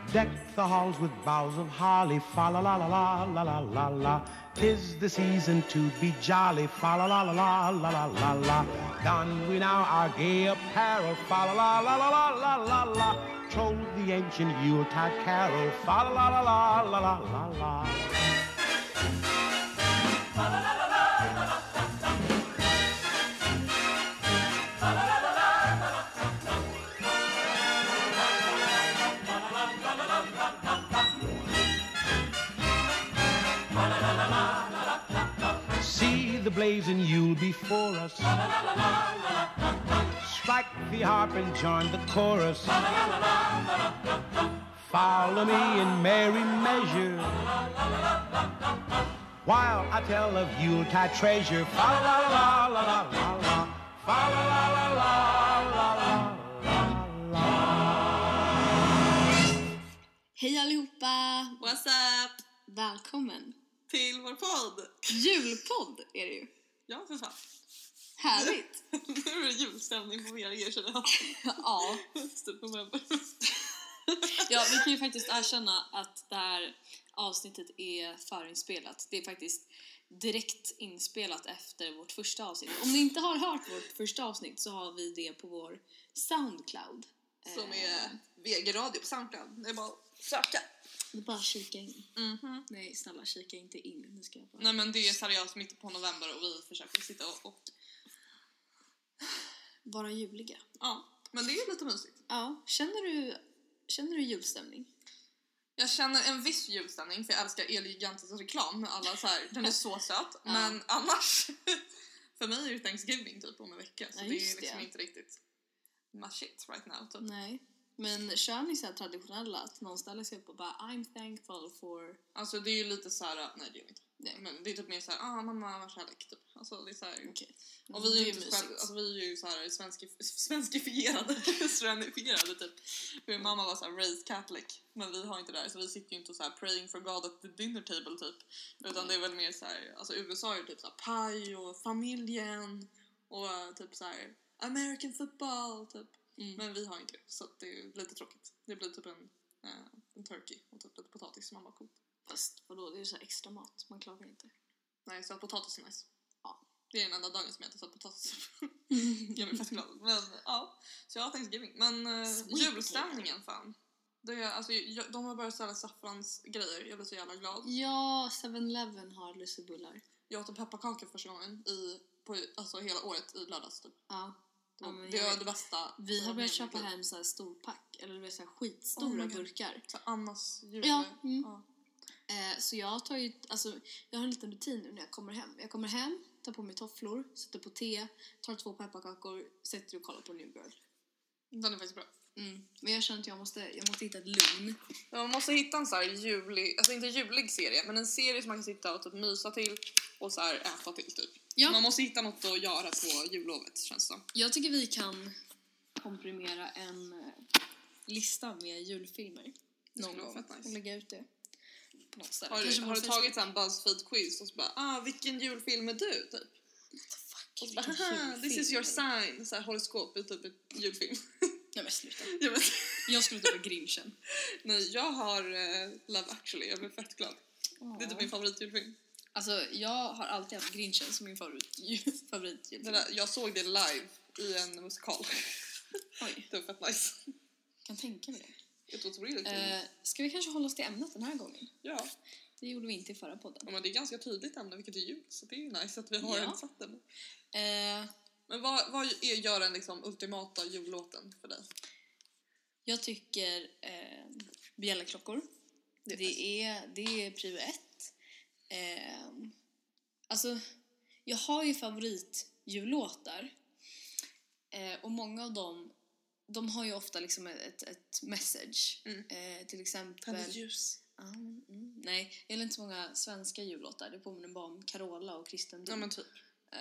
Deck the halls with boughs of holly, fa la la la la la la la la. 'Tis the season to be jolly, fa la la la la la la la la. Don we now our gay apparel, fa la la la la la la la la. Troll the ancient Yuletide carol, fa la la la la la la la. The blazing Yule before us. Strike the harp and join the chorus. Follow me in merry measure while I tell of Yuletide treasure. Fa la la la la la la la. Fa la la la la la la la. Hej allihopa! What's up? Välkommen till vår podd. Julpodd är det ju. Ja, för fan. Härligt. Nu är det julstämning på mer erkänner jag. Ja. Stort november. Ja, vi kan ju faktiskt erkänna att det här avsnittet är förinspelat. Det är faktiskt direkt inspelat efter vårt första avsnitt. Om ni inte har hört vårt första avsnitt så har vi det på vår Soundcloud. Som är VG Radio på Soundcloud. Det är bara att söka. Det är bara kika in. Mm-hmm. Nej, snälla kika inte in. Nu ska jag bara... Nej, men det är seriöst mitt på november och vi försöker sitta och... vara juliga. Ja, men det är lite mysigt. Ja, känner du julstämning? Jag känner en viss julstämning för jag älskar Elgigantens reklam med alla så här, den är så söt. Ja. Men annars, för mig är det Thanksgiving typ om en vecka. Så det är liksom inte riktigt my shit right now typ. Nej. Men kör ni så här traditionella att någon ställer sig upp och bara I'm thankful for... Alltså det är ju lite så här, nej det är inte. Nej. Men det är typ mer så här, mamma var kärlek typ. Alltså det är så här. Okay. Och vi är ju inte själv, alltså vi är ju så här svenskifierade, svenifierade typ. För mamma var så här raised Catholic, men vi har inte det där, så vi sitter ju inte så här praying for God at the dinner table typ. Utan det är väl mer så här, alltså USA är ju typ så här paj och familjen och typ så här American football typ. Men vi har inte det, så det är lite tråkigt. Det blir typ en turkey och typ lite potatis som mamma kokt. Fast vadå, det är ju så här extra mat, man klarar inte. Nej, så att potatis är nice. Ja. Det är den enda dagen som jag inte så potatis. Jag är fett glad. Men ja, så jag har Thanksgiving. Men julstämningen fan. Det är, alltså, de har börjat ställa saffransgrejer. Jag blir så jävla glad. Ja, 7-Eleven har lussebullar. Jag åt en pepparkaka första gången på alltså, hela året i lördags typ. Ja. Det var det bästa. Vi har börjat köpa hem så här storpack. Eller det är så här skitstora burkar. Så Annas jul. Ja. Ja. Så jag tar ju, alltså jag har en liten rutin nu när jag kommer hem. Jag kommer hem, tar på mig tofflor, sätter på te, tar 2 pepparkakor, sätter och kollar på New Girl. Den är faktiskt bra. Men jag känner att jag måste hitta ett lugn. Ja, man måste hitta en så här julig, alltså inte julig serie, men en serie som man kan sitta och typ mysa till och så här äta till typ. Ja. Man måste hitta något att göra på jullovet, känns det. Jag tycker vi kan komprimera en lista med julfilmer någon gång och lägga ut det på något ställe. Har du tagit en BuzzFeed-quiz och så bara, vilken julfilm är du, typ? What the fuck? Och så bara, this is your sign. Så här horoskop är typ ett julfilm. Nej men sluta. Ja, jag skulle ta Grinchen. Nej, jag har Love Actually. Jag blev fett glad. Det är typ min favoritjulfilm. Alltså, jag har alltid haft Grinchen som min favoritjulfilm. Jag såg det live i en musikal. Oj. Det var fett nice. Kan tänka mig det. It was really cool. Ska vi kanske hålla oss till ämnet den här gången? Ja. Det gjorde vi inte i förra podden. Ja, men det är ganska tydligt ämne, vilket är jul. Så det är ju nice att vi har en satt den. Men vad gör den liksom ultimata jullåten för dig? Jag tycker bjällerklockor. Det är prio 1. Alltså, jag har ju favoritjullåtar. Och många av dem, de har ju ofta liksom ett message. Till exempel... Tänd ljus. Nej, jag gillar inte så många svenska jullåtar. Det påminner bara om Carola och kristendom. Ja, men typ.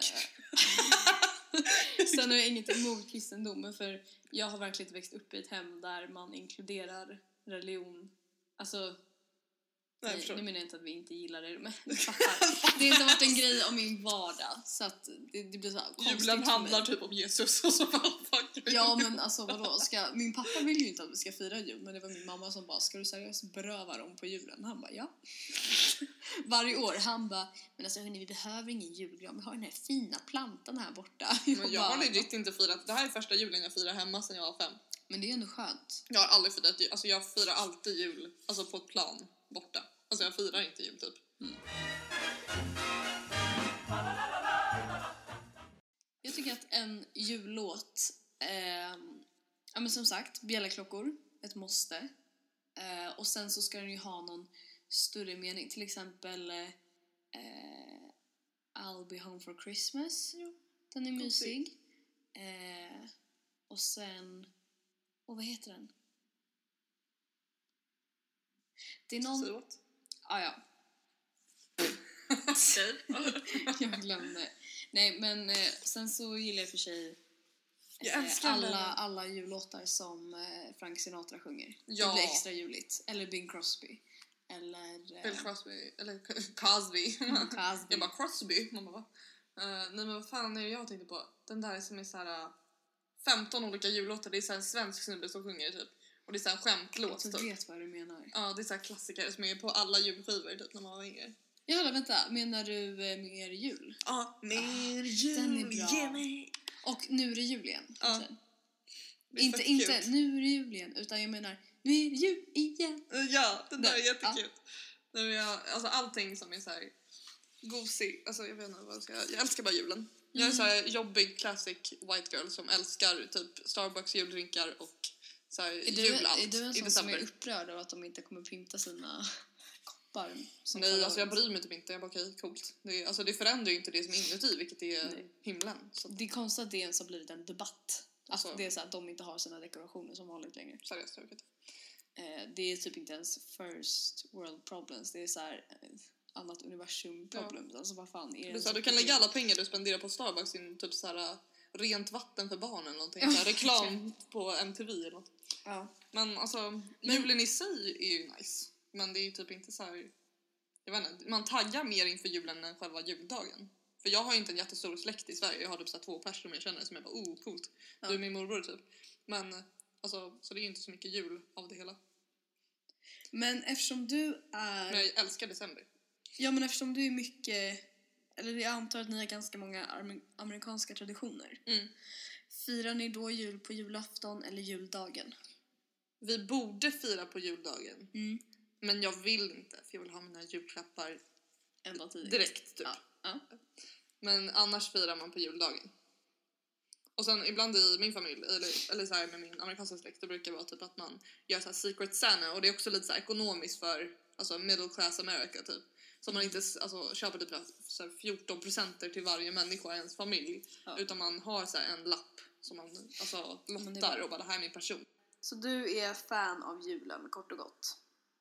Sen har jag inget emot kristendomen, för jag har verkligen växt upp i ett hem där man inkluderar religion. Alltså, Nej, nu menar jag inte att vi inte gillar det, men fattar. Det har inte varit en grej om min vardag, så att det blir så här konstigt. Julen handlar typ om Jesus och så fuck. Ja, men alltså vadå? Min pappa vill ju inte att vi ska fira jul, men det var min mamma som bara, ska du seriöst beröva dem på julen? Han bara, ja. Varje år, han bara, men alltså hörni, vi behöver ingen julgran, vi har den här fina plantan här borta. Men jag har legit inte firat, det här är första julen jag firar hemma sedan jag var 5. Men det är ändå skönt. Jag har aldrig firat jul, alltså jag firar alltid jul, alltså på ett plan, borta. Alltså jag firar inte jul typ. Jag tycker att en jullåt, ja men som sagt, bjällerklockor, ett måste. Och sen så ska den ju ha någon större mening. Till exempel I'll be home for Christmas. Den är mysig. Och sen, vad heter den? Det är någon... Sivat. Ja. Jag glömde. Nej, men sen så gillar jag för sig Jag älskar alla jullåtar som Frank Sinatra sjunger. Ja. Det blir extra juligt. Eller Bing Crosby. Eller... Bill Crosby, eller Cosby. Cosby. Jag bara Crosby. Mamma va? Nej men vad fan är det jag tänkte på? Den där som är såhär 15 olika jullåtar. Det är såhär en svensk snubbe som sjunger typ. Och det är såhär skämtlåt Jag typ. vet vad du menar. Ja, det är såhär klassiker som är på alla julskivor typ när man var yngre. Ja, vänta. Menar du Mer jul? Ja, mer jul, den är bra. ge mig. Och Nu är det jul igen. Ja. Inte Nu är det jul igen, utan jag menar Nu är det jul igen. Ja, det där är jättekul. Ja. Alltså allting som är så här gosig, alltså jag vet inte vad jag ska. Jag älskar bara julen. Jag är så här jobbig classic white girl som älskar typ Starbucks juldrinkar och så här julalt Är du en i sån december. som är upprörd över att de inte kommer pynta sina koppar? Nej, alltså jag bryr mig typ inte. Jag bara okej, coolt. Det förändrar ju inte det som är inuti, vilket är himlen. Så. Det är konstigt att det ens har blivit en debatt. Alltså, att det är så att de inte har sina dekorationer som vanligt längre. Seriöst, jag vet inte. Det är typ inte ens first world problems. Det är så här annat universum problems. Ja. Alltså vad fan är det? Du kan lägga alla pengar du spenderar på Starbucks in typ så här rent vatten för barnen eller någonting. Så här, reklam på MTV eller något. Ja. Men alltså, julen i sig är ju nice. Men det är ju typ inte så här. Jag vet inte, man taggar mer inför julen än själva juldagen. För jag har ju inte en jättestor släkt i Sverige. Jag har typ så här 2 personer som jag känner som jag bara, coolt. Du är min morbror typ. Men alltså, så det är ju inte så mycket jul av det hela. Men eftersom du är... Men jag älskar december. Ja, men eftersom du är mycket... Eller jag antar att ni har ganska många amerikanska traditioner. Firar ni då jul på julafton eller juldagen? Vi borde fira på juldagen. Men jag vill inte, för jag vill ha mina julklappar ända tidigt. Direkt typ. Ja. Men annars firar man på juldagen. Och sen ibland i min familj, eller så här med min amerikanska släkt, det brukar vara typ att man gör så här Secret Santa. Och det är också lite så här ekonomiskt för alltså middle class America typ. Så man inte alltså, köper typ så här 14% till varje människa i ens familj. Ja. Utan man har så här en lapp som man alltså lottar och bara, det här är min person. Så du är fan av julen, kort och gott?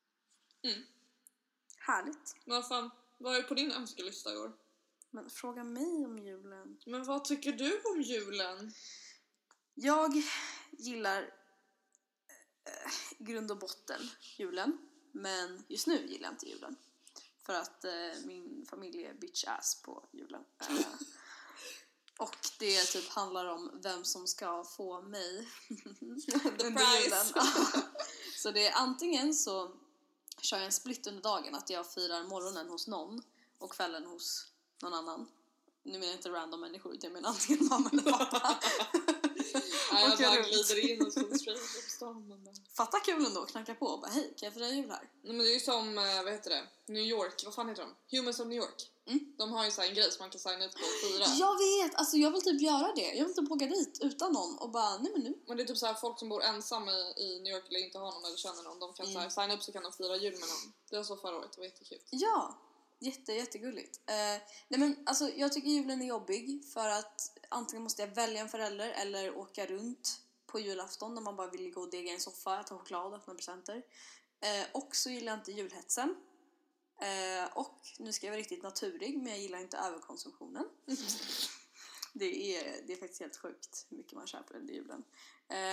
Härligt. Vad fan, vad är på din önskelista i år? Men fråga mig om julen. Men vad tycker du om julen? Jag gillar grund och botten julen. Men just nu gillar jag inte julen. För att min familj är bitch ass på julen. Och det typ handlar om vem som ska få mig under julen. Så det är antingen så kör jag en split under dagen, att jag firar morgonen hos någon och kvällen hos någon annan. Nu menar jag inte random människor, utan jag menar antingen mamma eller pappa. Jag bara glider in och så straight upp stan. Fatta kul ändå, knacka på och bara, hej, kan jag fira jul här? Nej, men det är ju som, vad heter det? New York, vad fan heter de? Humans of New York. De har ju så här en grej som man kan signa upp på och fira. Jag vet, alltså jag vill typ göra det. Jag vill typ åka dit utan någon och bara, nej men nu. Men det är typ så här folk som bor ensamma i New York eller inte har någon eller känner någon. De kan så här signa upp, så kan de fira jul med någon. Det var så förra året, det var jättekul. Ja, jättegulligt. Nej men alltså jag tycker julen är jobbig för att antingen måste jag välja en förälder eller åka runt på julafton när man bara vill gå och dega i en soffa, ta choklad och öppna presenter. Och så gillar jag inte julhetsen. Och nu ska jag vara riktigt naturig, men jag gillar inte överkonsumtionen. Det är faktiskt helt sjukt hur mycket man köper under julen.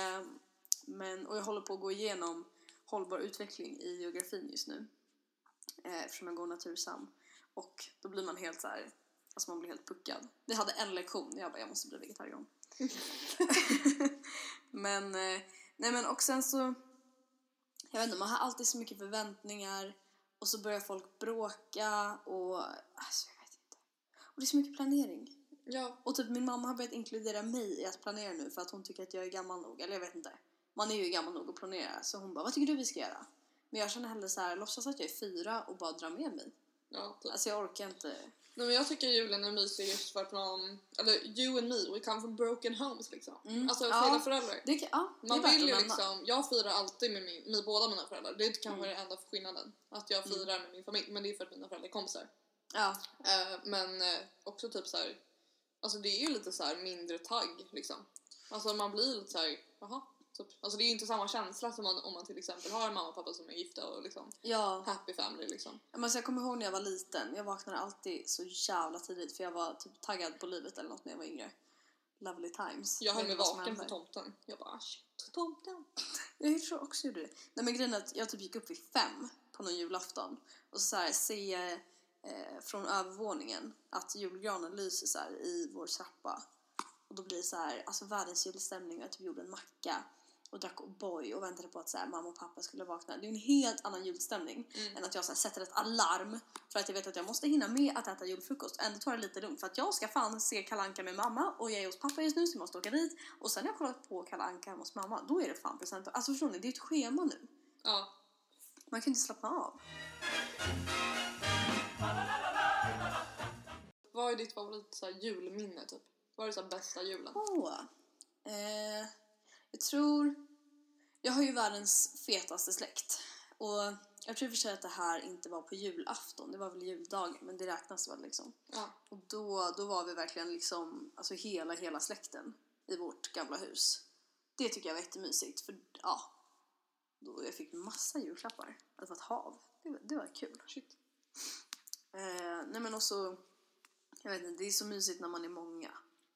Och jag håller på att gå igenom hållbar utveckling i geografin just nu. eftersom jag går natursam. Och då blir man helt så här, alltså man blir helt puckad. Vi hade en lektion, jag måste bli vegetarian. Men, nej men och sen så, jag vet inte, man har alltid så mycket förväntningar. Och så börjar folk bråka och, alltså jag vet inte. Och det är så mycket planering. Ja. Och typ min mamma har börjat inkludera mig i att planera nu för att hon tycker att jag är gammal nog. Eller jag vet inte. Man är ju gammal nog att planera. Så hon bara, vad tycker du vi ska göra? Men jag känner hellre så här, låtsas att jag är 4 och bara dra med mig. Ja, typ. Alltså jag orkar inte. Nej, men jag tycker julen är mysig just för att man, eller you and me, we come from broken homes liksom. Alltså hela föräldrar. Man vill ju liksom, jag firar alltid med båda mina föräldrar. Det är kanske det enda skillnaden. Att jag firar med min familj, men det är för att mina föräldrar är kompisar. Ja. Men också typ så här, alltså det är ju lite så här mindre tagg liksom. Alltså man blir lite så här, jaha. Typ. Alltså det är ju inte samma känsla som om man till exempel har en mamma och pappa som är gifta och liksom happy family liksom. Men så jag kommer ihåg när jag var liten, jag vaknade alltid så jävla tidigt för jag var typ taggad på livet eller något när jag var yngre. Lovely times. Jag höll mig vaken på tomten. Jag bara, shit, tomten. Jag tror också gjorde det. Nej men grejen är att jag typ gick upp vid 5 på någon julafton och så här ser från övervåningen att julgranen lyser så här i vår trappa. Och då blir det så här, alltså världens julstämning. Jag typ gjorde en macka och drack O'boy och väntade på att så här, mamma och pappa skulle vakna. Det är en helt annan julstämning än att jag så här, sätter ett alarm för att jag vet att jag måste hinna med att äta julfrukost. Ändå tar det lite lugnt för att jag ska fan se Kalle Anka med mamma och jag är hos pappa just nu så jag måste åka dit. Och sen när jag kollat på Kalle Anka hos mamma, då är det fan present. Alltså förstår ni, det är ett schema nu. Ja. Man kan inte slappna av. Vad är ditt favorit så här, julminne typ? Vad är det så här, bästa julen? Jag tror... Jag har ju världens fetaste släkt. Och jag tror för sig att det här inte var på julafton. Det var väl juldagen, men det räknas väl liksom. Ja. Och då var vi verkligen liksom... Alltså hela släkten i vårt gamla hus. Det tycker jag var jättemysigt. För då jag fick massa julklappar. Det var ett hav. Det var kul. Shit. Nej men också... Jag vet inte, det är så mysigt när man är många.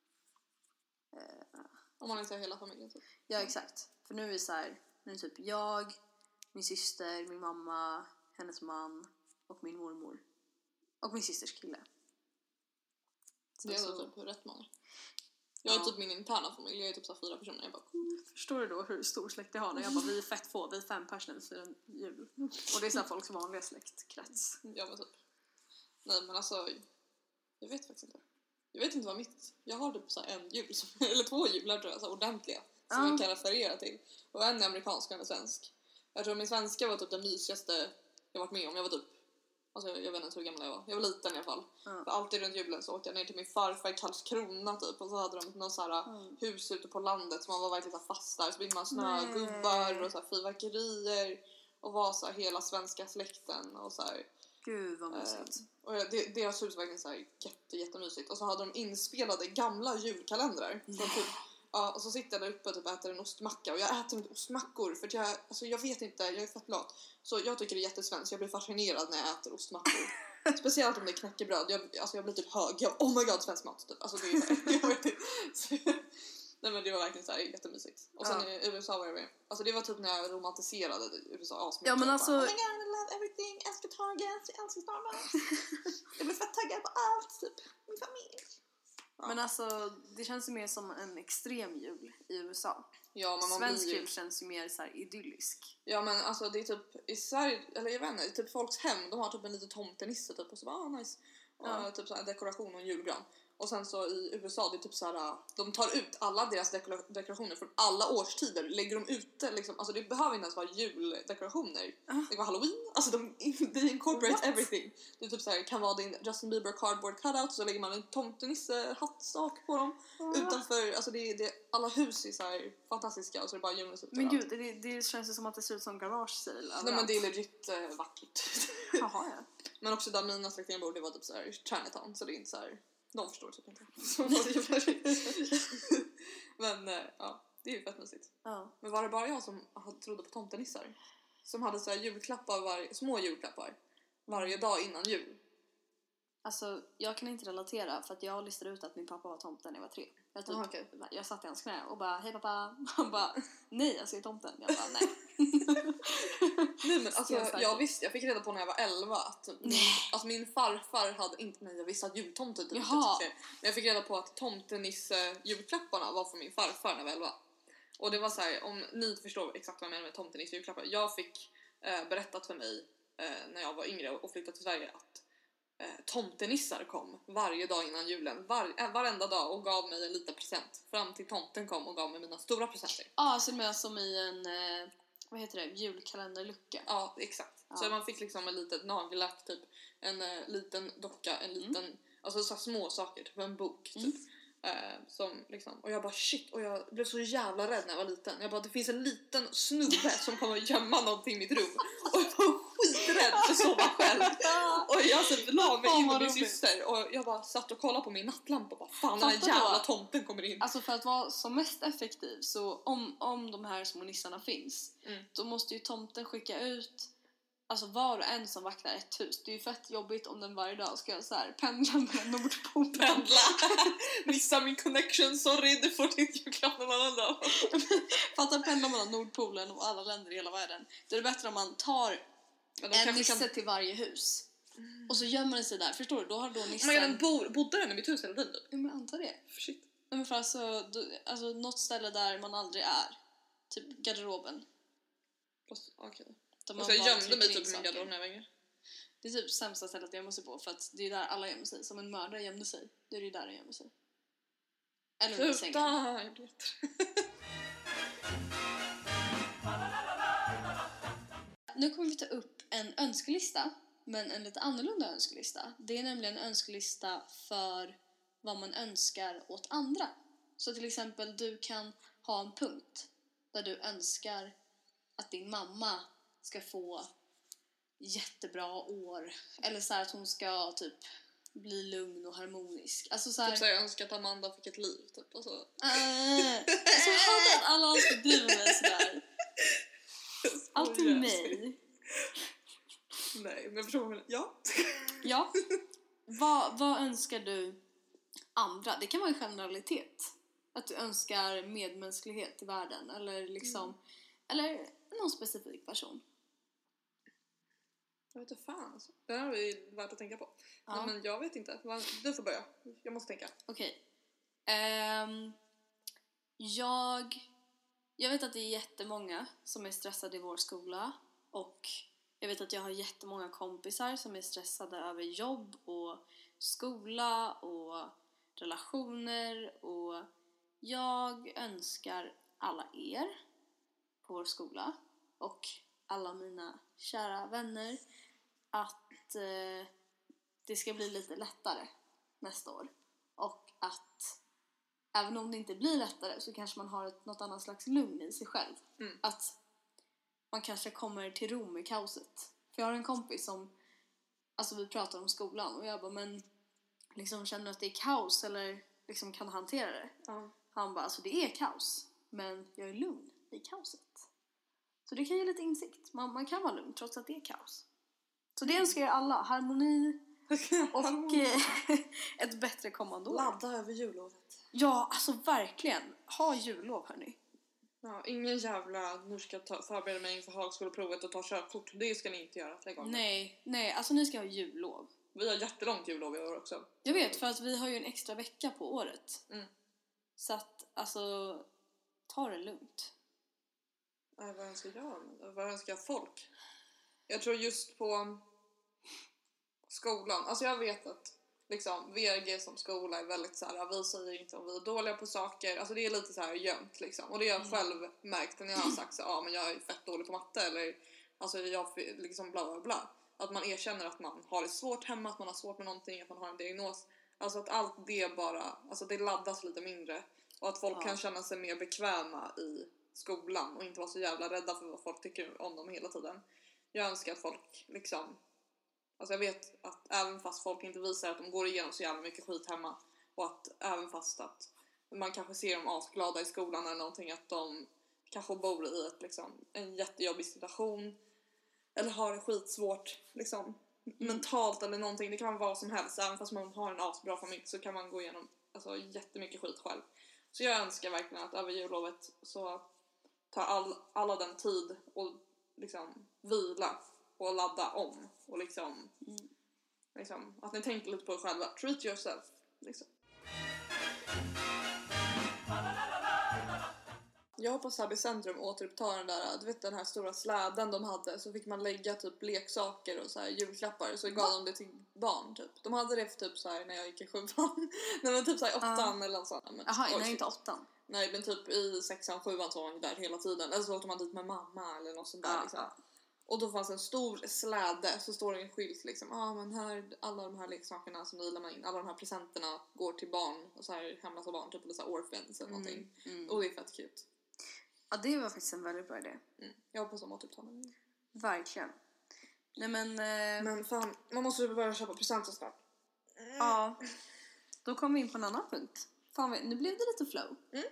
Om man inte har hela familjen typ. Ja, exakt. För nu är det så här, nu är det typ jag, min syster, min mamma, hennes man och min mormor. Och min systers kille. Så det är så typ rätt många. Jag är typ min interna familj, jag är typ så 4 personer. Jag bara, förstår du då hur stor släkt jag har? När jag bara, vi är fett få, vi är 5 personer för en jul. Och det är så här folks vanliga släktkrets. ja men typ. Nej men alltså, jag vet faktiskt inte. Jag vet inte vad mitt... Jag har typ så här en jul, eller 2 jular tror jag, så ordentliga. Som jag kan referera till. Och en är amerikansk och en är svensk. Jag tror min svenska var typ den mysigaste jag varit med om. Jag var typ... Alltså jag vet inte hur gammal jag var. Jag var liten i alla fall. För alltid runt julen så åkte jag ner till min farfar i Karlskrona typ. Och så hade de någon så här hus ute på landet som man var verkligen så fast där. Så byggde man snögubbar och så här fyrverkerier. Och var så här hela svenska släkten och så här... Gud vad mysigt. Och deras hus var verkligen så här jättemysigt. Och så hade de inspelade gamla julkalendrar. Typ, och så sitter jag där uppe och typ äter en ostmacka. Och jag äter inte ostmackor för att jag vet inte, jag är fett lat. Så jag tycker det är jättesvenskt. Jag blir fascinerad när jag äter ostmackor. Speciellt om det är knäckebröd. Jag blir typ hög. Oh my god, svensk mat typ. Alltså det är så här, jag vet inte. Nej men det var verkligen så här jättemysigt. Och sen i USA var jag med. Alltså det var typ när jag romantiserade USA asmycket. Ja men alltså... Oh my god, I love everything. Jag älskar Target, jag älskar Starbucks. Jag blev fett taggad på allt typ. Min familj. Ja. Men alltså, det känns ju mer som en extrem jul i USA. Ja, men man svensk jul känns ju mer så här idyllisk. Ja men alltså det är typ i Sverige, eller jag vet inte, typ folks hem, de har typ en liten tomtenisse typ. Och så bara, nice. Och typ så här dekoration och en julgran. Och sen så i USA, det är typ så här, de tar ut alla deras dekorationer från alla årstider, lägger dem ute liksom. Alltså det behöver inte ens vara juldekorationer. Det var Halloween, alltså de incorporate everything. Det är typ så här, kan vara din Justin Bieber cardboard cutout, så lägger man en tomtenisse hattsak på dem. Utanför, alltså det alla hus är så här fantastiska, och så är det bara julmusik. Men gud, det känns ju som att det ser ut som garage sale. Nej men det är legit vackert. Jaha, ja. Men också där mina släktingar bor, det var typ så här Chinatown, så det är inte så här. De förstår typ inte. Men ja, det är ju fett mysigt. Men var det bara jag som trodde på tomtenissar? Som hade så här julklappar, små julklappar varje dag innan jul? Alltså, jag kan inte relatera för att jag listade ut att min pappa var tomten när jag var 3. Jag satt i hans knä och bara, hej pappa. Han bara, nej, jag ser tomten. Jag bara, nej. Nej, men alltså, jag fick reda på när jag var 11 att min farfar hade inte, men jag visste att jultomten typ. Men jag fick reda på att tomtenisse julklapparna var från min farfar när jag var 11. Och det var så här, om ni inte förstår exakt vad jag menar med tomtenisse julklappar. Jag fick berättat för mig när jag var yngre och flyttade till Sverige att tomtenissar kom varje dag innan julen, varenda dag, och gav mig en liten present fram till tomten kom och gav mig mina stora presenter. Så det är som i en vad heter det, julkalenderlucka. Ja, exakt. Så man fick liksom en litet nagellack typ, en liten docka, en liten alltså så små saker, typ en bok typ. Som liksom, och jag bara shit, och jag blev så jävla rädd när jag var liten. Jag bara, det finns en liten snubbe som kommer gömma någonting i mitt rum. Och jag var skiträdd för att sova själv. Och jag så la mig in med min syster. Och jag bara satt och kollade på min nattlampa och bara, fan, den här jävla tomten kommer in. Alltså för att vara som mest effektiv, så om de här små nissarna finns, då måste ju tomten skicka ut alltså var och en som vaktar ett hus. Det är ju fett jobbigt om den varje dag ska så här pendla med Nordpolen. Pendla! Missa min connection, sorry, du får din julklapp någon annan dag. Fatta pendla mellan Nordpolen och alla länder i hela världen. Det är bättre om man tar en nisse till varje hus. Och så gömmer den sig där, förstår du? Då har nissen... Men bodde den i mitt hus hela tiden? Ja, men antar det. Shit. Men för alltså något ställe där man aldrig är. Typ garderoben. Okej. Och så jag gömde mig typ i min garderob när jag var yngre. Det är typ sämsta stället att gömma sig på, för att det är där alla gömmer sig. Som en mördare gömde sig, det är ju där den gömmer sig. Eller under sängen. Nu kommer vi ta upp en önskelista, men en lite annorlunda önskelista. Det är nämligen en önskelista för vad man önskar åt andra. Så till exempel, du kan ha en punkt där du önskar att din mamma ska få jättebra år. Eller så här att hon ska typ bli lugn och harmonisk. Alltså så här... Typ så jag önskar att Amanda fick ett liv typ. Och så. Så jag hade att alla alltid driver mig sådär. Alltid nej. Nej, men jag förstår. Ja. Vad önskar du andra? Det kan vara en generalitet. Att du önskar medmänsklighet i världen. Eller liksom... Eller någon specifik person. Jag vet inte fan alltså. Det här är värt att tänka på. Ja. Men jag vet inte. Du får börja. Jag måste tänka. Okej. Jag vet att det är jättemånga som är stressade i vår skola. Och jag vet att jag har jättemånga kompisar som är stressade över jobb och skola och relationer. Och jag önskar alla er på vår skola och alla mina kära vänner att det ska bli lite lättare nästa år. Och att även om det inte blir lättare så kanske man har något annat slags lugn i sig själv. Att man kanske kommer till ro med kaoset. För jag har en kompis som, alltså vi pratar om skolan och jag bara, men liksom känner att det är kaos eller liksom kan hantera det. Han bara, alltså det är kaos, men jag är lugn i kaoset. Så det kan ge lite insikt. Man kan vara lugn trots att det är kaos. Så det önskar jag alla. Harmoni och ett bättre kommande år. Ladda över jullovet. Ja, alltså verkligen. Ha jullov, hörni. Ja, ingen jävla, nu ska jag förbereda mig inför högskoleprovet och ta körkort. Det ska ni inte göra. Nej, alltså ni ska ha jullov. Vi har jättelångt jullov i år också. Jag vet, för att vi har ju en extra vecka på året. Så att, alltså, ta det lugnt. Vad önskar jag? Vad önskar folk? Jag tror just på skolan. Alltså jag vet att liksom, VRG som skola är väldigt så här, vi säger inte om vi är dåliga på saker. Alltså det är lite så här gömt liksom. Och det har jag själv märkt när jag har sagt så men jag är fett dålig på matte. Eller alltså jag liksom bla bla bla. Att man erkänner att man har det svårt hemma, att man har svårt med någonting, att man har en diagnos. Alltså att allt det bara, alltså det laddas lite mindre. Och att folk kan känna sig mer bekväma i skolan och inte vara så jävla rädda för vad folk tycker om dem hela tiden. Jag önskar att folk liksom, alltså jag vet att även fast folk inte visar att de går igenom så jävla mycket skit hemma, och att även fast att man kanske ser dem asglada i skolan eller någonting, att de kanske bor i ett, liksom, en jättejobbig situation eller har det skitsvårt liksom, mentalt eller någonting. Det kan vara vad som helst. Även fast man har en asbra familj så kan man gå igenom alltså, jättemycket skit själv. Så jag önskar verkligen att över jullovet så tar alla den tid och liksom vila och ladda om. Och liksom att ni tänker lite på er själva. Treat yourself. Liksom. Jag hoppas Happy Centrum återupptar den där, du vet den här stora släden de hade, så fick man lägga typ leksaker och så här julklappar, så gav de det till barn typ. De hade det för typ så här när jag gick i 7:an. Nej men typ så här 8:an eller något sånt. Jaha, nej inte 8:an. Nej men typ i 6:an, 7:an så var man där hela tiden. Eller så åkte man dit med mamma eller något sånt där liksom. Och då fanns en stor släde, så står det en skylt liksom. Men här, alla de här leksakerna som ni lämnar in, alla de här presenterna går till barn och så här hemlösa barn, typ eller så här orphans eller någonting. Och det är fett cute. Ja, det var faktiskt en väldigt bra idé. Jag hoppas de återupptar den. Verkligen. Nej men... Men fan, man måste ju börja köpa presenter snart. Ja. Då kommer vi in på en annan punkt. Fan, nu blev det lite flow.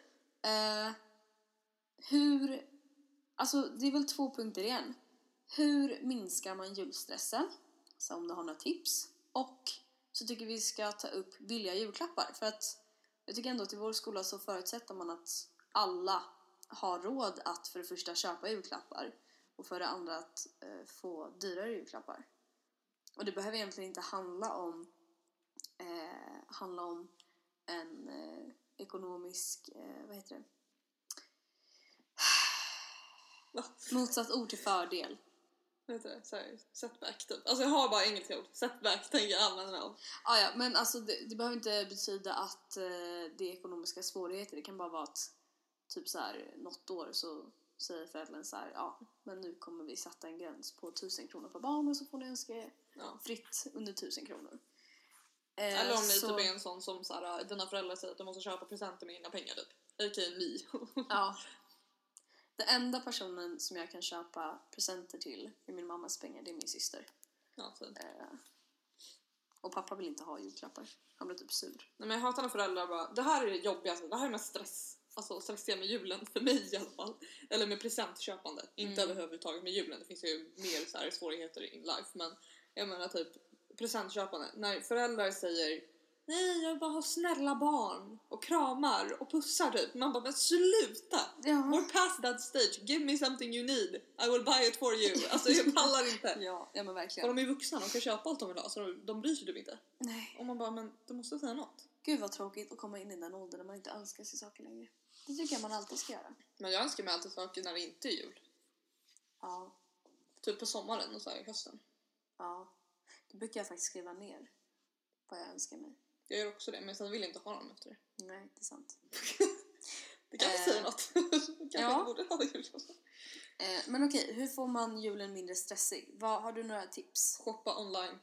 Hur... Alltså, det är väl 2 punkter igen. Hur minskar man julstressen? Så om du har några tips. Och så tycker vi ska ta upp billiga julklappar. För att jag tycker ändå att i vår skola så förutsätter man att alla har råd att för det första köpa julklappar. Och för det andra att få dyrare julklappar. Och det behöver egentligen inte handla om en ekonomisk... vad heter det? Motsatt ord till fördel. Vet du, sorry, setback typ. Alltså jag har bara engelska ord. Setback tänker jag använda mig av. Ja, men alltså det behöver inte betyda att det är ekonomiska svårigheter. Det kan bara vara att typ så här något år så säger föräldrarna så här, ja, men nu kommer vi sätta en gräns på 1000 kronor per barn och så får ni önska fritt under 1000 kronor. Eller om ni typ är en sån som så här, dina föräldrar säger att de måste köpa presenter med egna pengar typ. A.k.a. me. Ja. Den enda personen som jag kan köpa presenter till med min mammas pengar, det är min syster. Ja, fint. Och pappa vill inte ha julklappar. Han blir typ sur. Nej, men jag hatar när föräldrar bara, det här är det jobbigaste, det här är mest stress. Alltså stressiga med julen, för mig i alla fall. Eller med presentköpande. Inte överhuvudtaget med julen, det finns ju mer så här svårigheter in life. Men jag menar typ presentköpande. När föräldrar säger, nej jag vill bara ha snälla barn och kramar och pussar typ. Man bara, men sluta! Ja. We're past that stage, give me something you need, I will buy it for you. Alltså jag pallar inte. Ja men verkligen. Och de är vuxna, de kan köpa allt de vill ha, så de bryr sig typ inte. Nej. Och man bara, men du måste säga något. Gud vad tråkigt att komma in i den åldern när man inte önskar sig saker längre. Det tycker jag man alltid ska göra. Men jag önskar mig alltid saker när det inte är jul. Ja. Typ på sommaren och så här i hösten. Ja. Då brukar jag faktiskt skriva ner vad jag önskar mig. Jag gör också det, men sen vill jag inte ha dem efter det. Nej, det är sant. Det kan säga något. Kanske borde ha jul. Men okej, hur får man julen mindre stressig? Har du några tips? Shoppa online.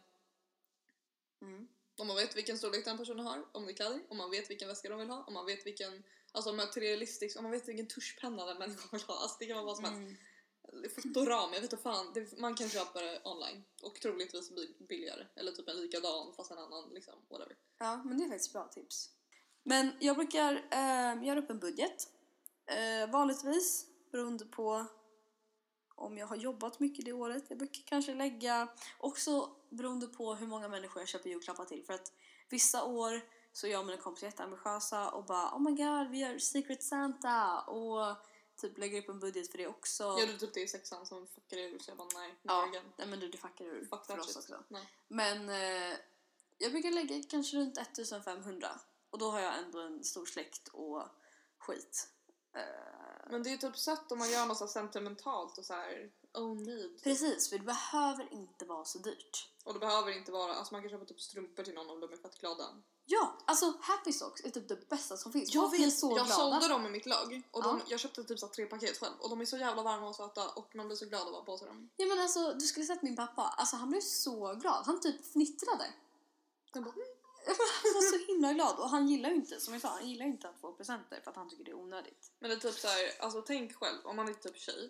Om man vet vilken storlek den personen har, om det är kläder, om man vet vilken väska de vill ha, om man vet vilken, alltså materialistisk, om man vet vilken tuschpenna den människan vill ha. Alltså det kan vara vad som helst. Fotoram, jag vet inte fan, man kan köpa det online och troligtvis bli billigare, eller typ en likadan fast en annan liksom, whatever. Ja, men det är faktiskt bra tips. Men jag brukar göra upp en budget, vanligtvis beroende på om jag har jobbat mycket det året. Jag brukar kanske lägga, också beroende på hur många människor jag köper julklappar till, för att vissa år så är jag och mina kompisar jätteambitiösa och bara, oh my god, vi gör Secret Santa och typ lägger upp en budget för det också. Gör du typ det i 6:an som fuckar ur, så jag bara nej men du fuckar ur för oss också. Nej. Men jag brukar lägga kanske runt 1500 och då har jag ändå en stor släkt och skit. Men det är typ sött om man gör något sentimentalt och så här own need. Precis, för det behöver inte vara så dyrt. Och det behöver inte vara, alltså man kan köpa typ strumpor till någon om de är fett glada. Ja, alltså Happy Socks är typ det bästa som finns. Jag sålde dem i mitt lag och jag köpte typ så 3 paket själv och de är så jävla varma och söta och man blir så glad att vara på sig dem. Ja men alltså, du skulle sett min pappa, alltså han blev så glad, han typ fnittrade. Jag bara, han var så himla glad och han gillar ju inte, som jag sa, han gillar inte att få presenter för att han tycker det är onödigt. Men det är typ så här, alltså tänk själv om man är typ tjej.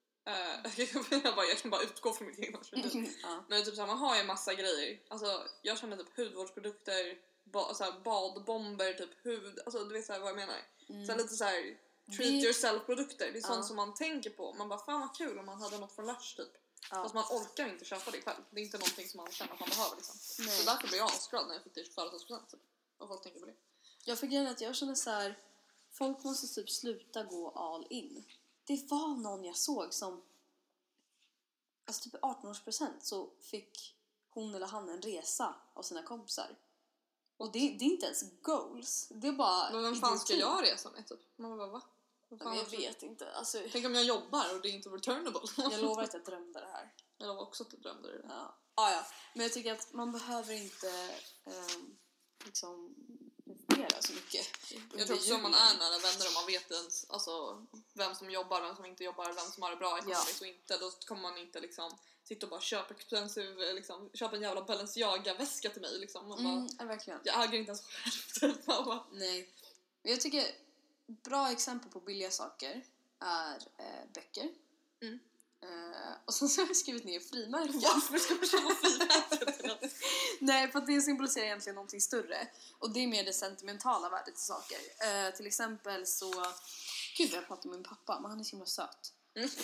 Jag kan bara utgå från mitt egna perspektiv. Men det är typ så här, man har ju massa grejer. Alltså jag känner typ hudvårdsprodukter, så här, badbomber, typ alltså du vet så här vad jag menar. Så här, lite så här treat yourself produkter. Det är sånt som man tänker på. Man bara, fan vad kul om man hade något från Lush typ. Ja. Fast man orkar inte köpa det själv. Det är inte någonting som man känner att man behöver liksom. Nej. Så därför blir jag asglad när jag fick det 40% typ. Och folk tänker på det. Jag fick grejen att jag känner så här, folk måste typ sluta gå all in. Det var någon jag såg som, alltså typ 18-årspresent så fick hon eller han en resa av sina kompisar. Och det är inte ens goals. Det är bara Men vem fan ska idioti. jag resa med typ? Man bara, va? Men jag vet inte. Alltså, Tänk om jag jobbar och det är inte returnable. jag lovar att jag drömde det här. Jag lovar också att jag drömde det. Ja. Ja. Men jag tycker att man behöver inte liksom reflektera så mycket. Jag tror också om man är nära vänner och man vet ens, alltså, vem som jobbar, vem som inte jobbar, vem som har det bra ekonomiskt och inte, då kommer man inte liksom sitta och bara köpa expensive, liksom, köpa en jävla Balenciaga-väska till mig liksom. Man bara, Ja, verkligen. jag äger inte ens själv. Mamma. Nej. Men jag tycker bra exempel på billiga saker är böcker. Mm. Och så har jag skrivit ner frimärken. Varför ska man köpa frimärken? Nej, för att det symboliserar egentligen någonting större. Och det är mer det sentimentala värdet i saker. Till exempel så... Gud, jag pratar med min pappa, men han är så himla söt.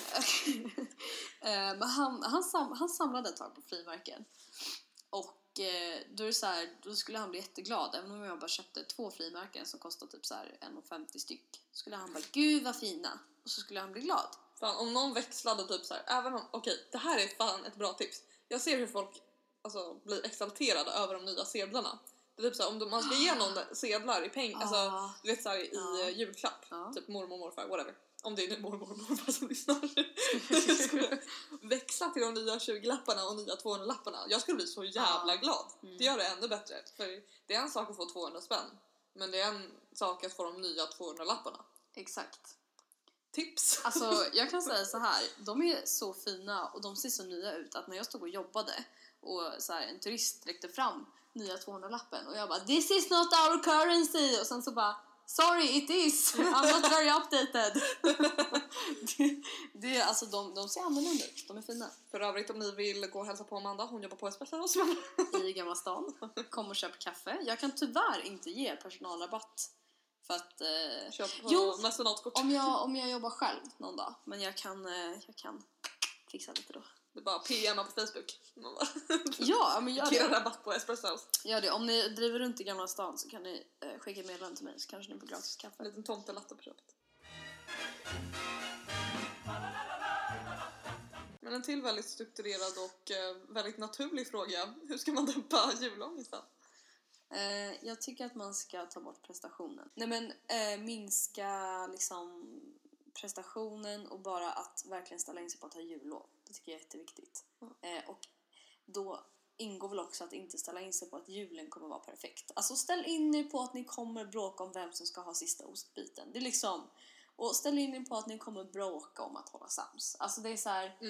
Men han samlade ett tag på frimärken. Och då är det så här, då skulle han bli jätteglad. Även om jag bara köpte 2 frimärken som kostade typ så här 1,50 styck. Skulle han bara, gud vad fina. Och så skulle han bli glad. Fan, om någon växlade typ så här, även om, okej, det här är fan ett bra tips. Jag ser hur folk alltså, blir exalterade över de nya sedlarna. Det är typ så här, om man ska ge någon sedlar i pengar, alltså du vet så här, i julklapp, typ mormor, morfar, whatever. Om det är nu mormor, morfar som lyssnar. Växla till de nya 20-lapparna och nya 200-lapparna. Jag skulle bli så jävla glad. Det gör det ännu bättre. För det är en sak att få 200 spänn. Men det är en sak att få de nya 200-lapparna. Exakt. Tips. Alltså, jag kan säga så här. De är så fina och de ser så nya ut att när jag stod och jobbade och så här, en turist räckte fram nya 200-lappen och jag bara, this is not our currency. Och sen så bara, sorry, it is. I'm not very updated. Alltså, de ser annorlunda ut. De är fina. För övrigt, om ni vill gå och hälsa på Amanda, hon jobbar på Espresso I Gamla stan. Kom och köp kaffe. Jag kan tyvärr inte ge personalrabatt. För att... Köp på mecenatkort. Om jag jobbar själv någon dag. Men jag kan fixa lite då. Det är bara PMa på Facebook. Ja, men gör Kira det. rabatt på Espresso. Gör det. Om ni driver runt i Gamla stan så kan ni skicka ett meddelande till mig så kanske ni får gratis kaffe. En liten tomtelatte på köpet. Men en till väldigt strukturerad och väldigt naturlig fråga. Hur ska man dämpa julångesten? Jag tycker att man ska ta bort prestationen. Nej, men minska liksom prestationen och bara att verkligen ställa in sig på att ha jullov. Det tycker jag är jätteviktigt. Och då ingår väl också att inte ställa in sig på att julen kommer vara perfekt. Alltså ställ in er på att ni kommer bråka om vem som ska ha sista ostbiten. Det är liksom... Och ställ in er på att ni kommer bråka om att hålla sams. Alltså det är så här...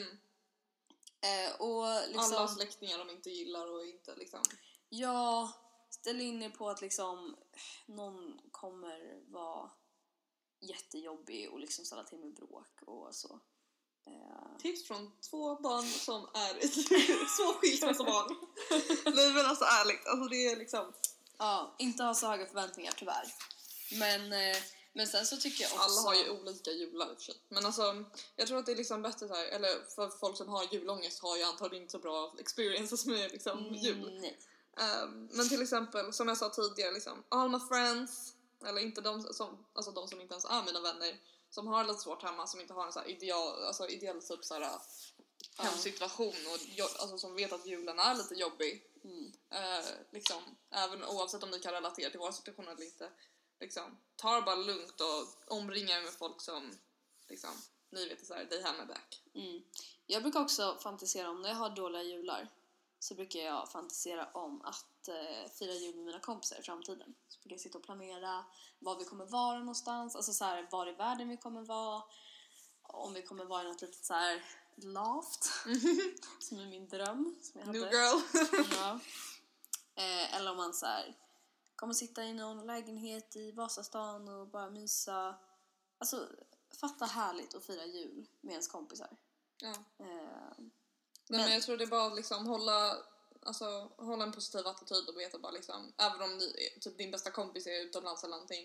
och liksom, alla släktingar de inte gillar och inte liksom... Ja, ställ in er på att liksom någon kommer vara jättejobbig och liksom ställa till med bråk och så. Tips från 2 barn som är så skilsmässobarn. Nej men alltså ärligt, alltså det är liksom... Ja, inte ha så höga förväntningar tyvärr. Men sen så tycker jag också... Alla har ju olika jular i och för sig. Men alltså, jag tror att det är liksom bättre så här, eller för folk som har julångest har ju antagligen inte så bra experiences med liksom jul. Nej. Men till exempel, som jag sa tidigare, liksom, all my friends, eller inte de som inte ens är mina vänner, som har lite svårt hemma, som inte har en så här ideell typ så här hemsituation och alltså, som vet att julen är lite jobbig. Liksom, även oavsett om ni kan relatera till vår situation eller inte, liksom, ta det bara lugnt och omringa er med folk som liksom, ni vet så här, they have my back. Jag brukar också fantisera om, när jag har dåliga jular så brukar jag fantisera om att fira jul med mina kompisar i framtiden. Så brukar jag sitta och planera var vi kommer vara någonstans, alltså så här, var i världen vi kommer vara, om vi kommer vara i något litet så här loft som är min dröm som jag hade. New girl. Ja. Eller om man så här kommer sitta i någon lägenhet i Vasastan och bara mysa. Alltså, fatta härligt att fira jul med ens kompisar. Ja. Men jag tror det är bara liksom hålla en positiv attityd och veta bara liksom, även om typ din bästa kompis är utomlands eller någonting,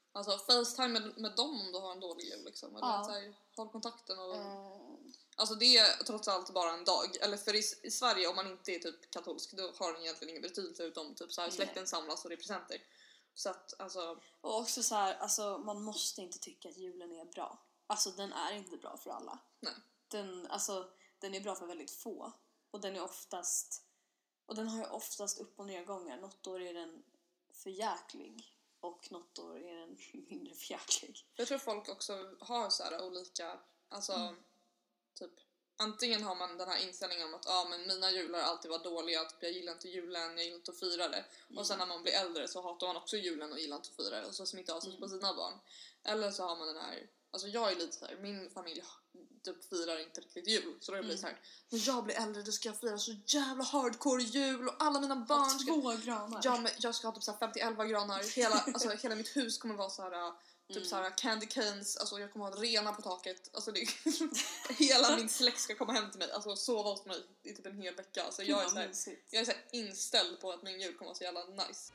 Alltså FaceTime med dem om du har en dålig jul liksom. Eller så här, håll kontakten och... Alltså det är trots allt bara en dag. Eller för i Sverige om man inte är typ katolsk, då har den egentligen ingen betydelse utom typ så här släkten samlas och det är presenter. Så att alltså... Och också så här, alltså man måste inte tycka att julen är bra. Alltså den är inte bra för alla. Nej. Den är bra för väldigt få. Och den har ju oftast upp- och nedgångar. Något år är den förjäklig. Och något år är den mindre förjäklig. Jag tror folk också har så här olika, alltså typ antingen har man den här inställningen om att men mina jular alltid var dåliga, typ jag gillar inte julen, jag gillar inte att fira det. Och sen när man blir äldre så hatar man också julen och gillar inte att fira det och så smittar av sig på sina barn. Eller så har man den här, alltså jag är lite så här, min familj typ firar inte riktigt jul, så då blir det så här, när jag blir äldre då ska jag fira så jävla hardcore jul och alla mina barn ska... 2 granar. Ja, men jag ska ha typ så här 50-11 granar. Hela mitt hus kommer vara så här typ så här candy canes, alltså jag kommer ha rena på taket. Alltså det hela min släkt ska komma hem till mig, alltså sova hos mig i typ en hel vecka. Alltså jag är så här inställd på att min jul kommer vara så jävla nice.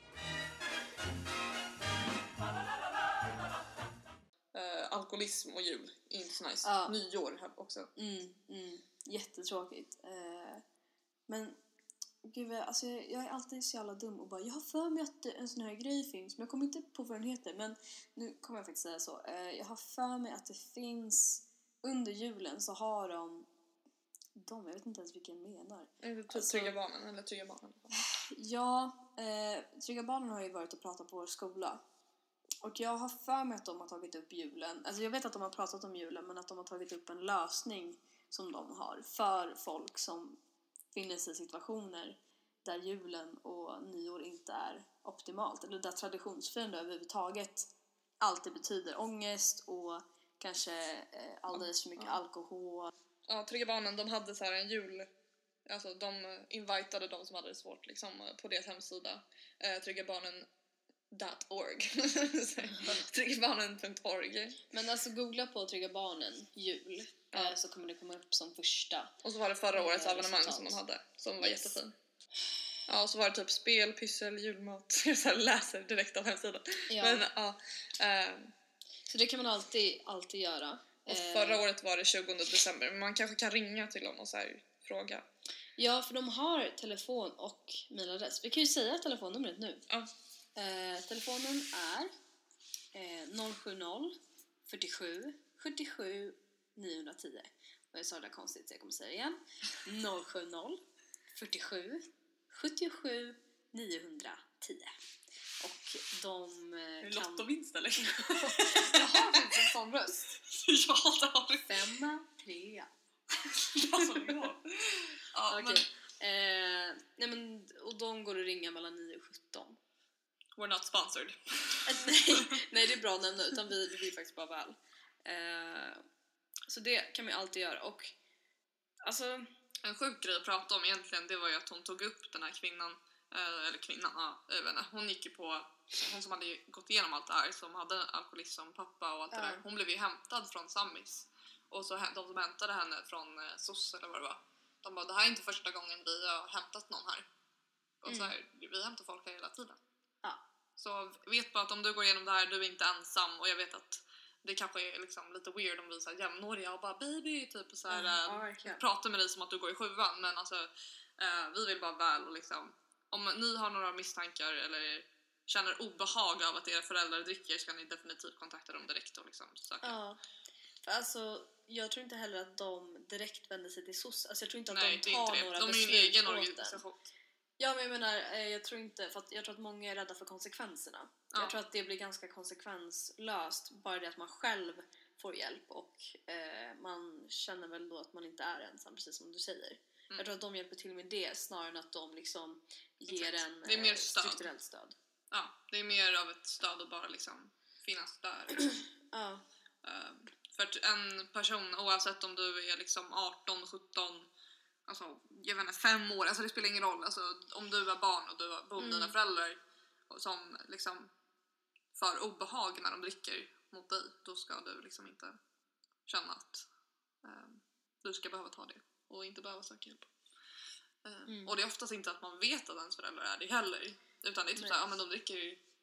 Alkoholism och jul är inte så nice. Nyår här också. Jättetråkigt. Men gud, alltså jag är alltid så jävla dum och bara, jag har för mig att en sån här grej finns, men jag kommer inte på vad den heter. Men nu kommer jag faktiskt säga så. Jag har för mig att det finns, under julen så har jag vet inte ens vilken menar. Typ Trygga Barnen eller Trygga Barnen. Ja, Trygga Barnen har ju varit och pratat på vår skola. Och jag har för mig att de har tagit upp julen. Alltså jag vet att de har pratat om julen, men att de har tagit upp en lösning som de har för folk som finner sig i situationer där julen och nyår inte är optimalt. Eller där traditionsfirande överhuvudtaget alltid betyder ångest och kanske alldeles för mycket alkohol. Ja, Trygga Barnen, de hade så här en jul... Alltså de invitade de som hade det svårt liksom, på deras hemsida. Tryggabarnen.org. Tryggabarnen.org. Men alltså googla på Trygga Barnen jul, så kommer det komma upp som första. Och så var det förra årets evenemang som de hade, som var jättefin. Ja, och så var det typ spel, pyssel, julmat. Jag så här läser direkt av hemsidan. Ja. Men, så det kan man alltid göra. Och förra året var det 20 december. Men man kanske kan ringa till dem och så här fråga. Ja, för de har telefon och mailadress. Vi kan ju säga telefonnumret nu. Ja. Telefonen är 070 47 77 910. Och jag sa det konstigt så jag kommer säga det igen. 070 47 77 910. Och de kan... Lottovinst eller? Jag har faktiskt en sån röst. Ja, det har du. 5, 3. Alltså, ja. Ja, okej. Nej men, och de går att ringa mellan 9 och 17. We're not sponsored. nej, det är bra att nämna, utan vi vill faktiskt bara väl. Så det kan man alltid göra. Och alltså, en sjuk grej att prata om egentligen, det var ju att hon tog upp den här kvinnan, jag vet inte, hon gick ju på, hon som hade gått igenom allt det här, som hade alkoholism som pappa och allt det där. Hon blev ju hämtad från Sammis. Och så de som hämtade henne från SOS eller vad det var, de bara, det här är inte första gången vi har hämtat någon här. Och så här, vi hämtar folk här hela tiden. Så vet bara att om du går igenom det här, du är inte ensam. Och jag vet att det kanske är liksom lite weird om vi är så här jämnåriga och bara baby typ och så här, pratar med dig som att du går i 7:an. Men alltså, vi vill bara väl och liksom, om ni har några misstankar eller känner obehag av att era föräldrar dricker, ska ni definitivt kontakta dem direkt och liksom söka. Ja, för alltså jag tror inte heller att de direkt vänder sig till SOS. Alltså jag tror inte att de tar några beslut. De är ju en egen organisation. Ja, men jag menar, jag tror inte, för att jag tror att många är rädda för konsekvenserna. Ja. Jag tror att det blir ganska konsekvenslöst, bara det att man själv får hjälp och man känner väl då att man inte är ensam, precis som du säger. Jag tror att de hjälper till med det snarare än att de liksom ger en det är mer strukturellt stöd. Ja, det är mer av ett stöd att bara liksom finnas där. Ja. För att en person, oavsett om du är liksom 18, 17, alltså, jag vet inte, 5 år, alltså det spelar ingen roll. Alltså, om du är barn och du bor med dina föräldrar och som liksom för obehag när de dricker mot dig, då ska du liksom inte känna att du ska behöva ta det och inte behöva söka hjälp. Och det är oftast inte att man vet att ens föräldrar är det heller, utan det är typ såhär, ja men de dricker ju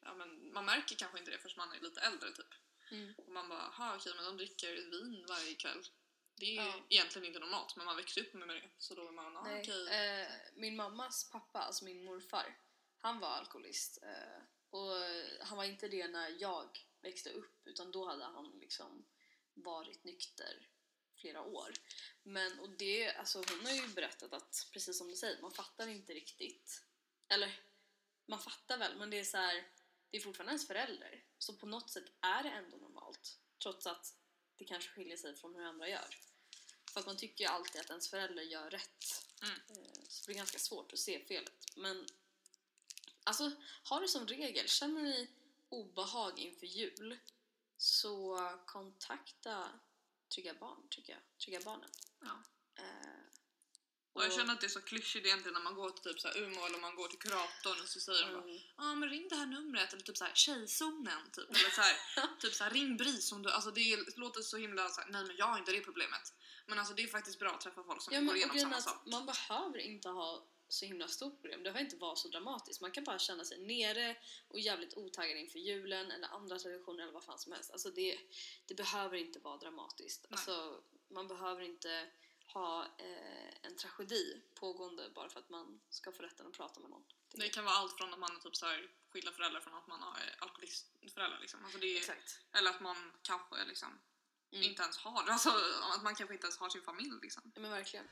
ja, men man märker kanske inte det förrän man är lite äldre typ. Och man bara, okej, men de dricker vin varje kväll. Det är egentligen inte normalt, men man växer upp med det. Så då är man, okej. Min mammas pappa, alltså min morfar, han var alkoholist. Och han var inte det när jag växte upp, utan då hade han liksom varit nykter flera år. Men, och det, alltså hon har ju berättat att, precis som du säger, man fattar inte riktigt. Eller, man fattar väl, men det är så här, det är fortfarande ens förälder. Så på något sätt är det ändå normalt. Trots att det kanske skiljer sig från hur andra gör. För att man tycker ju alltid att ens förälder gör rätt. Så det blir ganska svårt att se felet. Men alltså, har du som regel, känner ni obehag inför jul, så kontakta Trygga Barn, tycker jag. Trygga Barnen. Ja. Och jag känner att det är så klyschigt egentligen när man går till typ så här Umeå eller man går till kuratorn och så säger de bara, men ring det här numret, eller typ så här tjejzonen typ, eller så här typ så här ring BRIS om du, alltså det låter så himla så här, nej men jag har inte det problemet. Men alltså det är faktiskt bra att träffa folk som går igenom samma sak. Man behöver inte ha så himla stort problem. Det behöver inte vara så dramatiskt. Man kan bara känna sig nere och jävligt otaggad inför julen eller andra traditioner eller vad fan som helst. Alltså det behöver inte vara dramatiskt. Alltså, man behöver inte ha en tragedi pågående bara för att man ska få rätten att prata med någon. Det kan vara allt från att man är typ så här skilda föräldrar från att man är alkoholistföräldrar liksom. Alltså det är, exakt. Eller att man kanske liksom inte ens har, alltså att man kanske inte ens har sin familj liksom. Ja, men verkligen.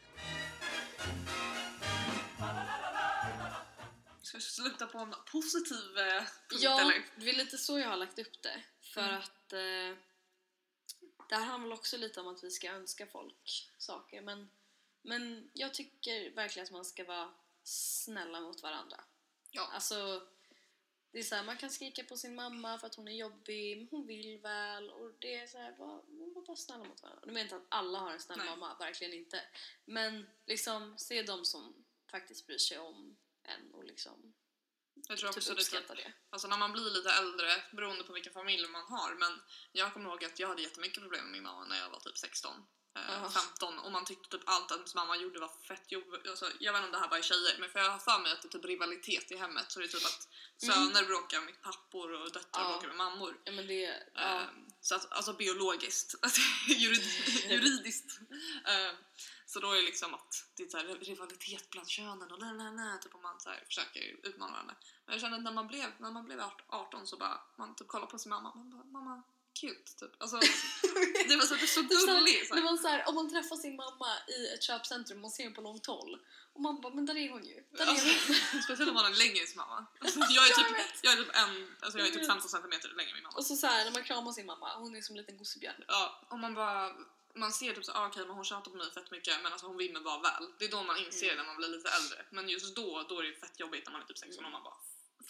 Ska vi sluta på en positiv punkt, ja, eller? Det är lite så jag har lagt upp det. För att det här handlar också lite om att vi ska önska folk saker. Men jag tycker verkligen att man ska vara snälla mot varandra. Ja. Alltså, det är så här, man kan skrika på sin mamma för att hon är jobbig, men hon vill väl. Och det är så här, var bara snälla mot varandra. Nu menar inte att alla har en snäll mamma, verkligen inte. Men liksom, se de som faktiskt bryr sig om en och liksom jag tror också typ uppskatta det. Alltså när man blir lite äldre, beroende på vilken familj man har. Men jag kommer ihåg att jag hade jättemycket problem med min mamma när jag var typ 16. 15, och man tyckte typ allt att ens mamma gjorde var fett jobbigt. Alltså, jag vet inte om det här bara är tjejer, men för jag har för mig att det är typ rivalitet i hemmet. Så det är typ att söner bråkar med pappor och döttrar bråkar med mammor. Ja, men det, så att, alltså biologiskt, juridiskt. Så då är det liksom att det är så här rivalitet bland könen och typ om man så här försöker utmana varandra. Men jag känner att när man blev 18 så bara, man typ kollar på sin mamma, man bara, mamma, cute typ. Alltså, det var så gulligt. Det var så här, om man träffar sin mamma i ett köpcentrum och ser henne på långt håll och man bara, men där är hon ju. Där är hon. Speciellt om man är längre än sin mamma. Alltså, jag är typ 15 centimeter längre än min mamma. Och så här, när man kramar sin mamma, hon är som en liten gossebjörn. Ja, och man ser typ så okej, men hon tjatar på mig fett mycket, men alltså hon vill mig bara väl. Det är då man inser när man blir lite äldre. Men just då är det fett jobbigt när man är typ 16 och man bara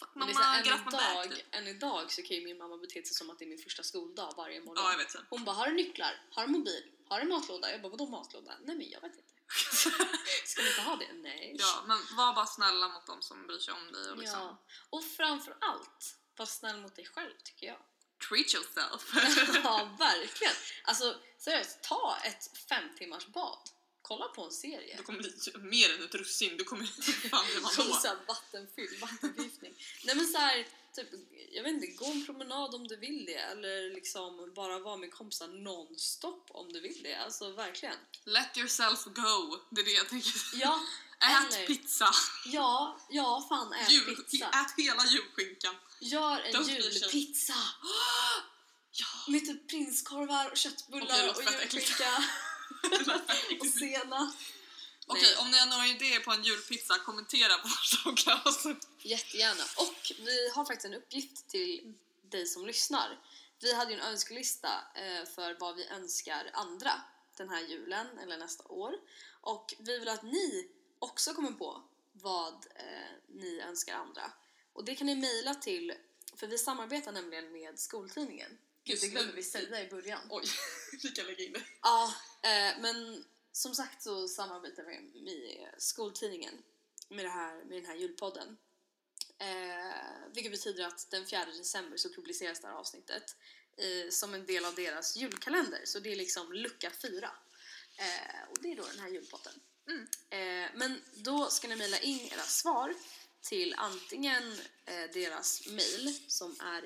än idag så kan ju min mamma bete sig som att det är min första skoldag varje morgon. Ja, jag vet. Hon bara, har du nycklar? Har du mobil? Har du matlåda? Jag bara, vadå matlåda? Nej, men jag vet inte. Ska ni inte ha det? Nej. Ja, men var bara snälla mot dem som bryr sig om dig och liksom. Ja, och framförallt var snäll mot dig själv, tycker jag. Treat yourself. Ja, verkligen. Alltså, seriöst, ta ett 5 timmars bad. Kolla på en serie. Du kommer bli mer än ett russin. Du kommer fan bli man då. Såhär vattenförgiftning. Nej, men såhär, typ, jag vet inte, gå en promenad om du vill det. Eller liksom bara vara med kompisar non-stop om du vill det. Alltså, verkligen. Let yourself go. Det är det jag tänker. Ja. Ät pizza. Ja, fan, ät pizza. Ät hela julskinkan. Gör en julpizza. Ja. Med typ prinskorvar och köttbullar och julskinka. Och senap. Okej, om ni har några idéer på en julpizza, kommentera på Glas. Jättegärna. Och vi har faktiskt en uppgift till dig som lyssnar. Vi hade ju en önskelista för vad vi önskar andra den här julen eller nästa år. Och vi vill att ni också kommer på vad ni önskar andra. Och det kan ni mejla till, för vi samarbetar nämligen med Skoltidningen. Det glömde vi säga i början. Oj, vi kan lägga in det. Ja, men som sagt så samarbetar vi med Skoltidningen med den här julpodden. Vilket betyder att den 4 december så publiceras det här avsnittet som en del av deras julkalender. Så det är liksom lucka 4. Och det är då den här julpodden. Men då ska ni mejla in era svar till antingen deras mail som är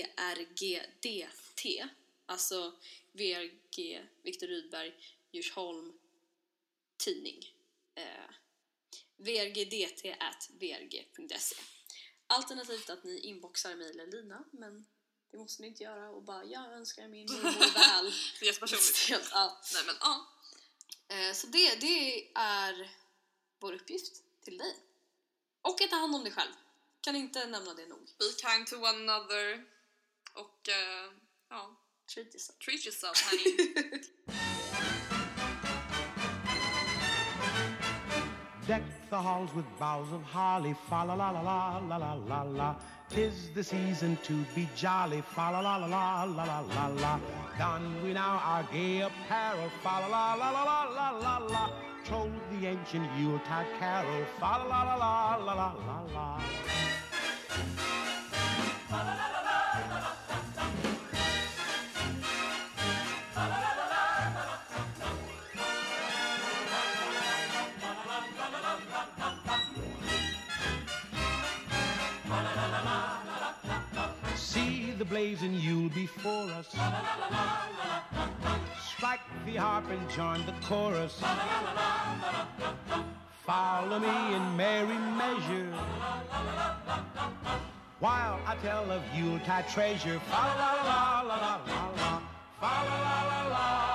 vrgdt, alltså VRG Viktor Rydberg Djursholm tidning, vrgdt@vrg.se. Alternativt att ni inboxar mejlen Lina, men det måste ni inte göra, och bara jag önskar min mormor väl. Det är så personligt. Ja. Nej, men ja. Så det är vår uppgift till dig. Och att ta hand om dig själv. Kan inte nämna det nog. Be kind to one another. Och ja, treat yourself honey. Deck the halls with boughs of holly, fa la la la la la la la la. 'Tis the season to be jolly, fa la la la la la la la la. Don we now our gay apparel, fa la la la la la la la la. Troll the ancient Yuletide carol, fa la la la la la la la la. See the blazing Yule before us. Strike the harp and join the chorus. Follow me in merry measure while I tell of Yuletide treasure. Fa la la la la la la, fa la la la la.